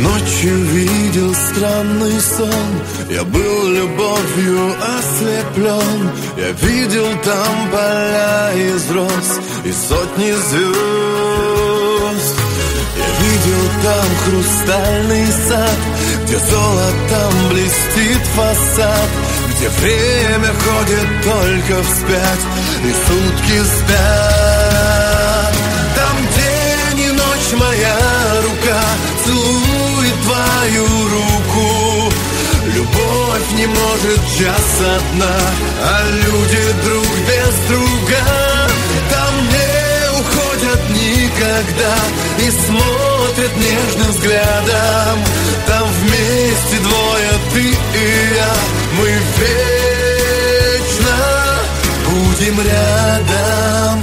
Ночью видел странный сон, я был любовью ослеплен. Я видел там поля из роз и сотни звезд. Я видел там хрустальный сад, где золотом блестит фасад, где время ходит только вспять и сутки спят. Там день и ночь моя рука целует твою руку. Любовь не может час одна, а люди друг без друга. Там не уходят никогда и смотрят нежным взглядом. Там вместе двое, ты и я, мы вечно будем рядом.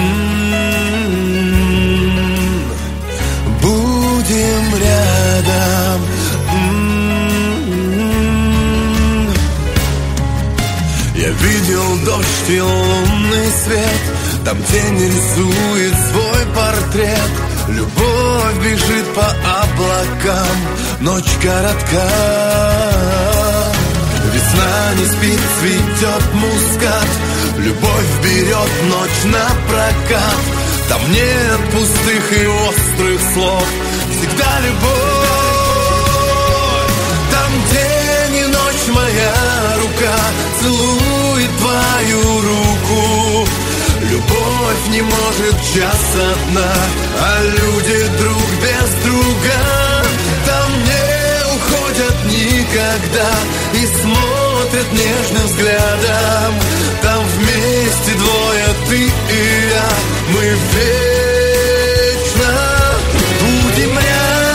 Будем рядом. Я видел дождь и лунный свет, там день рисует свой портрет. Любовь бежит по облакам, ночь коротка. Весна не спит, цветет мускат. Любовь берет ночь на прокат. Там нет пустых и острых слов, всегда любовь. Там день и ночь моя рука целует твою руку. Любовь не может час одна, а люди друг без друга. Там не уходят никогда и смотрят нежным взглядом. Там вместе двое, ты и я, мы вечно будем рядом.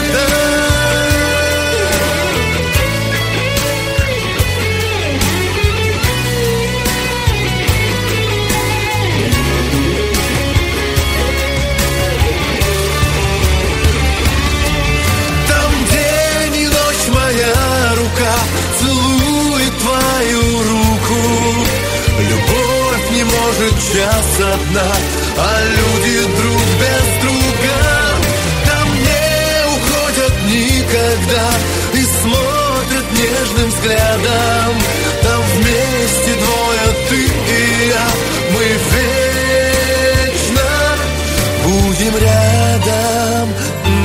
Там день и ночь моя рука целует твою руку. Любовь не может час одна, а люди друг без друга. Там не уходят никогда и смотрят нежным взглядом. Там вместе двое, ты и я, мы вечно будем рядом.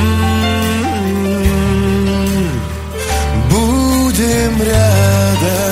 Будем рядом.